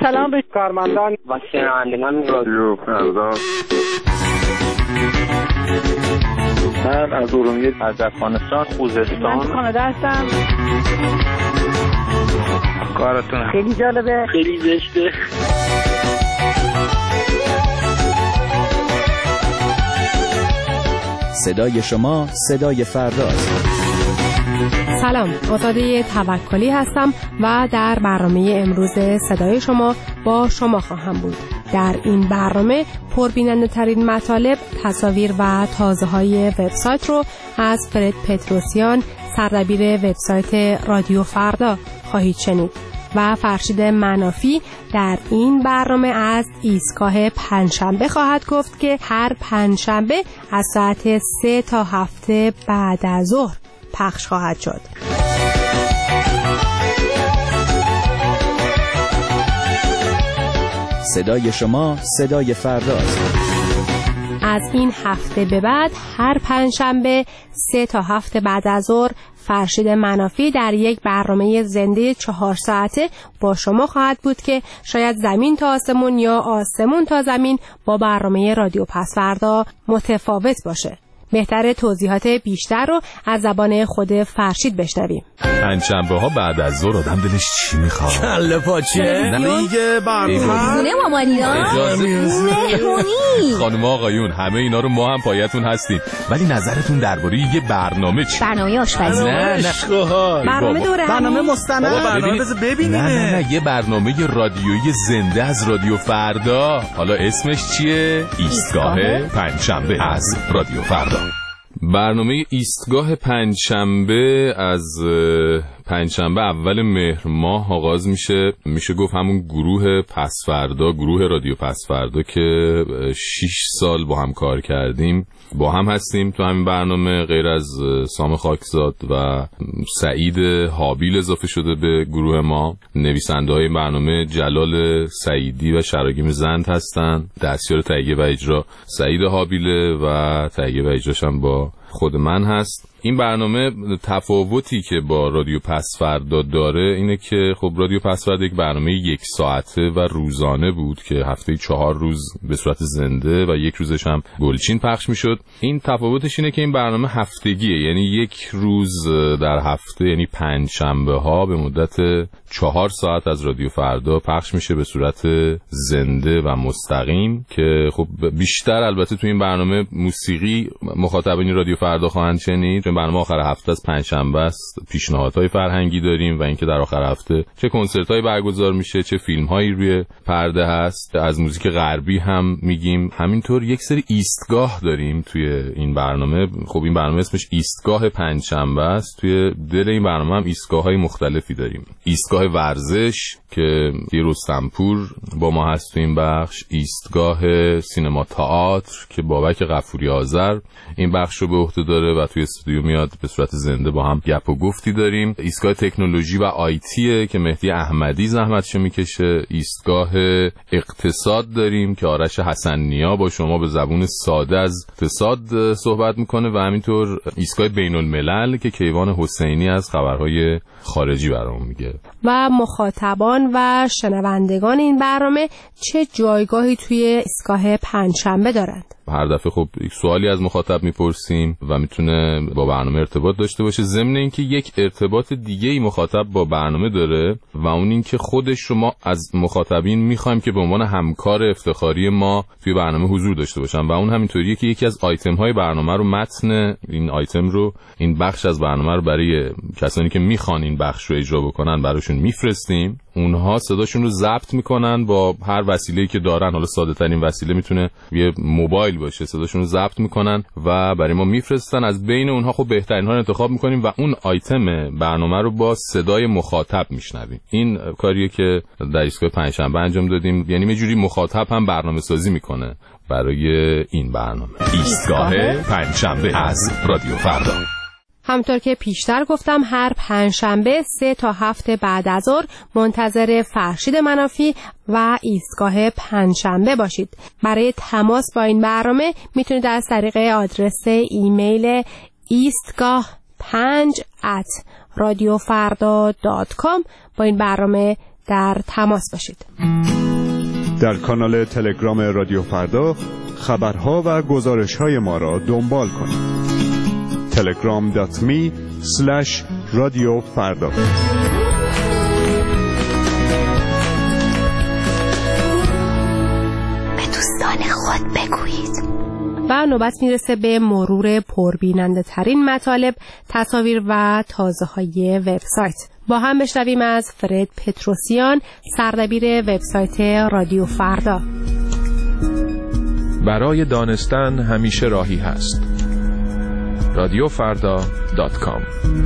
سلام به کارمندان و شنوندگان رادیو فردا. من از ارومیه، از افغانستان، خوزستان. من کانادا هستم. کارتون خیلی جالبه، خیلی زشته. صدای شما صدای فرداست. سلام، آزاده توکلی هستم و در برنامه امروز صدای شما با شما خواهم بود. در این برنامه پربیننده ترین مطالب، تصاویر و تازه های وبسایت رو از فرد پتروسیان، سردبیر وبسایت رادیو فردا خواهید شنید و فرشید منافی در این برنامه از ایستگاه پنجشنبه خواهد گفت که هر پنجشنبه از ساعت 3 تا 7 بعد از ظهر پخش خواهد شد. صدای شما صدای فرداست. از این هفته به بعد هر پنجشنبه 3 تا 7 بعد از ظهر فرشید منافی در یک برنامه زنده 4 ساعته با شما خواهد بود که شاید زمین تا آسمون یا آسمون تا زمین با برنامه رادیو پسوردا متفاوت باشه. بهتره توضیحات بیشتر رو از زبان خود فرشید بشنویم. پنجشنبه ها بعد از ظهر آدم دلش چی میخواد؟ کله پاچه؟ دیگه برنامه خانم آقایون همه اینا رو ما هم پایتون هستیم، ولی نظرتون درباره یه برنامه چی؟ برنامه آشپزی. نه برنامه دوره، برنامه مستند، برنامه بذار ببینیم. نه یه برنامه رادیویی زنده از رادیو فردا. حالا اسمش چیه؟ ایستگاه پنجشنبه از رادیو فردا. برنامه ایستگاه پنجشنبه از پنجشنبه اول مهر ماه آغاز میشه گفت همون گروه پسوردا، گروه رادیو پسوردا که 6 سال با هم کار کردیم، با هم هستیم تو همین برنامه. غیر از سام خاکزاد و سعید حابیل اضافه شده به گروه ما. نویسنده های برنامه جلال سعیدی و شراگیم زند هستن. دستیار تهیه و اجرا سعید حابیله و تهیه و اجراش هم با خود من هست. این برنامه تفاوتی که با رادیو پسوردا داره اینه که خب رادیو پسوردا یک برنامه 1 ساعته و روزانه بود که هفته 4 روز به صورت زنده و 1 روزش هم گلچین پخش میشد. این تفاوتش اینه که این برنامه هفتگیه، یعنی 1 روز در هفته، یعنی پنجشنبه ها به مدت 4 ساعت از رادیو فردا پخش میشه به صورت زنده و مستقیم که خب بیشتر البته تو این برنامه موسیقی مخاطبین رادیو فردا خواهند شنید. برنامه آخر هفته از پنجشنبه است. پیشنهادهای فرهنگی داریم و اینکه در آخر هفته چه کنسرت‌هایی برگزار میشه، چه فیلم‌هایی روی پرده هست. از موزیک غربی هم میگیم. همینطور یک سری ایستگاه داریم توی این برنامه. خب این برنامه اسمش ایستگاه پنجشنبه است. توی دل این برنامه هم ایستگاه‌های مختلفی داریم. ایستگاه ورزش که رستمپور با ما هست تو این بخش، ایستگاه سینما تئاتر که بابک غفوری آذر این بخش رو به عهده داره و توی استودیو میاد به صورت زنده با هم گپ و گفتی داریم. ایستگاه تکنولوژی و آیتیه که مهدی احمدی زحمتشو میکشه. ایستگاه اقتصاد داریم که آرش حسن‌نیا با شما به زبون ساده از اقتصاد صحبت میکنه و همینطور ایستگاه بین الملل که کیوان حسینی از خبرهای خارجی برامون میگه. و مخاطبان و شنوندگان این برنامه چه جایگاهی توی ایستگاه پنجشنبه دارند؟ هر دفعه خب یک سوالی از مخاطب میپرسیم و میتونه با برنامه ارتباط داشته باشه. ضمن اینکه یک ارتباط دیگه ای مخاطب با برنامه داره و اون اینکه خودش رو ما از مخاطبین میخوایم که به عنوان همکار افتخاری ما توی برنامه حضور داشته باشن و اون همینطوریه که یکی از آیتم های برنامه رو، متن این آیتم رو، این بخش از برنامه رو برای کسانی که میخوان این بخش رو اجرا بکنن براشون میفرستیم. اونها صداشون رو ضبط میکنن با هر وسیله‌ای که دارن. حالا ساده ترین وسیله میتونه یه موبایل باشه. صداشون رو ضبط میکنن و برای ما میفرستن. از بین اونها خب بهترین ها رو انتخاب میکنیم و اون آیتم برنامه رو با صدای مخاطب میشنویم. این کاریه که در ایستگاه پنجشنبه انجام دادیم. یعنی یه جوری مخاطب هم برنامه سازی میکنه برای این برنامه. ایستگاه پنجشنبه از رادیو فردا. همطور که پیشتر گفتم هر پنجشنبه 3 تا 7 بعد از ظهر منتظر فرشید منافی و ایستگاه پنجشنبه باشید. برای تماس با این برنامه میتونید از طریق آدرس ایمیل istgah5@radiofarda.com با این برنامه در تماس باشید. در کانال تلگرام رادیو فردا خبرها و گزارش‌های ما را دنبال کنید. telegram.me/radiofarda. به دوستان خود بگویید. و نوبت میرسه به مرور پربیننده ترین مطالب، تصاویر و تازه های وبسایت. با هم بشنویم از فرد پتروسیان، سردبیر وبسایت رادیو فردا. برای دانستن همیشه راهی هست. radiofarda.com.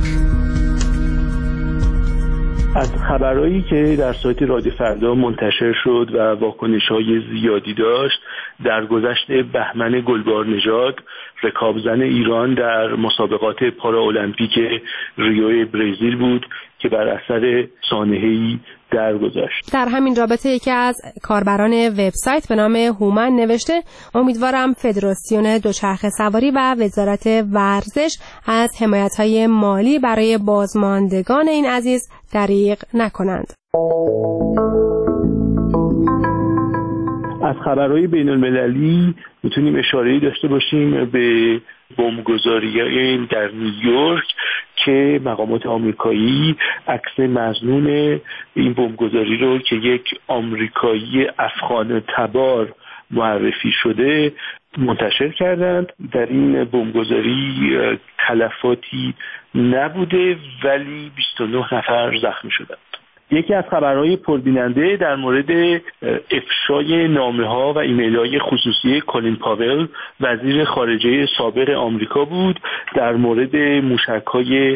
از خبرهایی که در سایت رادیو فردا منتشر شد و واکنش‌های زیادی داشت، در گذشت بهمن گلبارنژاد، رکابزن ایران در مسابقات پارالمپیک ریو برزیل بود که بر اثر سانحه‌ای درگذشت. در همین رابطه یکی از کاربران وبسایت به نام هومن نوشته: امیدوارم فدراسیون دوچرخه سواری و وزارت ورزش از حمایت‌های مالی برای بازماندگان این عزیز دریغ نکنند. از خبرهای بین‌المللی میتونیم اشاره‌ای داشته باشیم به بمبگذاری در نیویورک که مقامات آمریکایی عکس مظنون این بمبگذاری رو که یک آمریکایی افغان تبار معرفی شده منتشر کردند. در این بمبگذاری تلفاتی نبوده ولی 29 نفر زخمی شدند. یکی از خبرهای پربیننده در مورد افشای نامه‌ها و ایمیل‌های خصوصی کلین پاول، وزیر خارجه سابق آمریکا بود، در مورد موشک‌های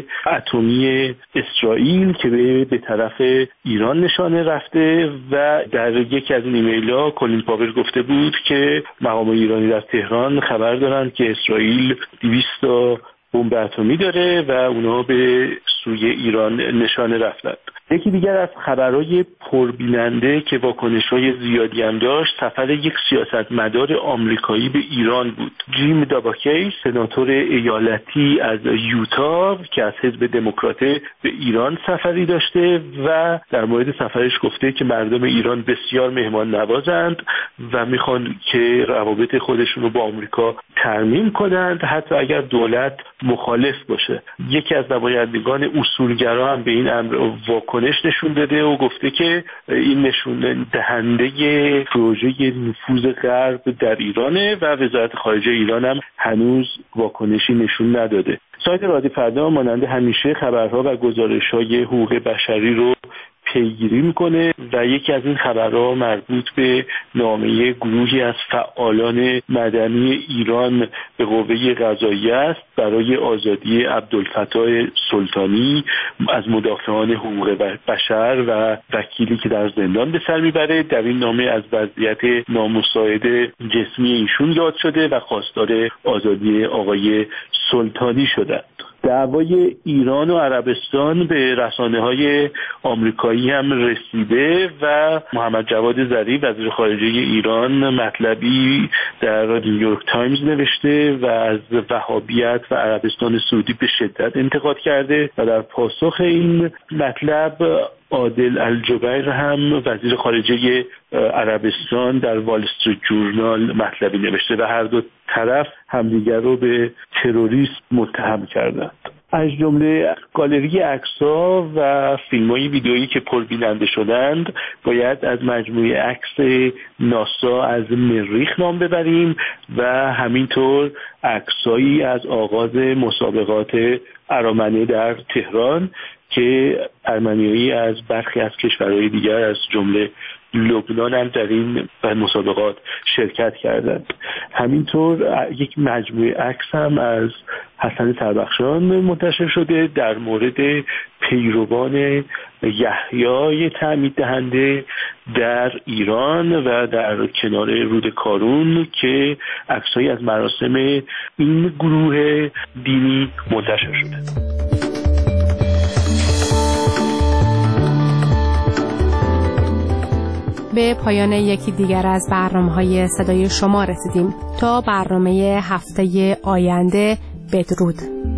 اتمی اسرائیل که به طرف ایران نشانه رفته و در یکی از این ایمیل‌ها کلین پاول گفته بود که مقام ایرانی در تهران خبر دارند که اسرائیل 200 تا بمب اتمی داره و اونا به سوی ایران نشانه رفتند. یکی دیگر از خبرهای پربیننده که واکنش‌های زیادی هم داشت، سفر یک سیاستمدار آمریکایی به ایران بود. جیم داباکی، سناتور ایالتی از یوتا که از حزب دموکرات به ایران سفری داشته و در مورد سفرش گفته که مردم ایران بسیار مهمان نوازند و میخوان که روابط خودشون رو با آمریکا ترمیم کنند حتی اگر دولت مخالف باشه. یکی از نمایندگان اصولگرا هم به این امر واکنش نشون داده و گفته که این نشون دهنده پروژه نفوذ غرب در ایرانه و وزارت خارجه ایران هم هنوز واکنشی نشون نداده. سایت رادیو فردا مانند همیشه خبرها و گزارش‌های حقوق بشری رو پیگیری میکنه و یکی از این خبرها مربوط به نامه گروهی از فعالان مدنی ایران به قوه قضاییه است برای آزادی عبدالفتاح سلطانی از مدافعان حقوق بشر و وکیلی که در زندان به سر میبره. در این نامه از وضعیت نامساعد جسمی ایشون یاد شده و خواستار آزادی آقای سلطانی شدند. دعوای ایران و عربستان به رسانه‌های آمریکایی هم رسیده و محمد جواد ظریف وزیر خارجه ایران مطلبی در نیویورک تایمز نوشته و از وهابیت و عربستان سعودی به شدت انتقاد کرده و در پاسخ این مطلب عادل الجبیر هم وزیر خارجه عربستان در وال استریت جورنال مطلبی نوشته و هر دو طرف همدیگر رو به تروریسم متهم کردند. از جمله گالری عکس‌ها و فیلم‌های ویدئویی که پربیننده شدند باید از مجموعه عکس ناسا از مریخ نام ببریم و همینطور عکسایی از آغاز مسابقات ارامنه در تهران که ارمنیایی از برخی از کشورهای دیگر از جمله لبنان هم در این مسابقات شرکت کردند. همینطور یک مجموعه عکس هم از حسن سربخشان منتشر شده در مورد پیروان یحیی تعمید دهنده در ایران و در کنار رود کارون که عکسایی از مراسم این گروه دینی منتشر شده. به پایان یکی دیگر از برنامه‌های صدای شما رسیدیم. تا برنامه هفته آینده، بدرود.